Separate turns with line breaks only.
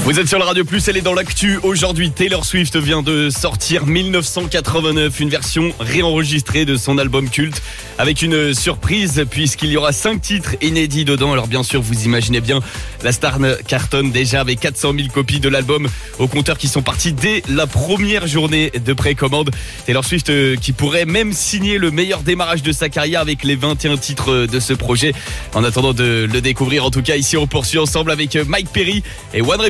Vous êtes sur le Radio Plus, elle est dans l'actu. Aujourd'hui, Taylor Swift vient de sortir 1989, une version réenregistrée de son album culte, avec une surprise puisqu'il y aura 5 titres inédits dedans. Alors bien sûr, vous imaginez bien, la star cartonne déjà avec 400 000 copies de l'album au compteur qui sont partis dès la première journée de précommande. Taylor Swift qui pourrait même signer le meilleur démarrage de sa carrière avec les 21 titres de ce projet. En attendant de le découvrir, en tout cas ici on poursuit ensemble avec Mike Perry et One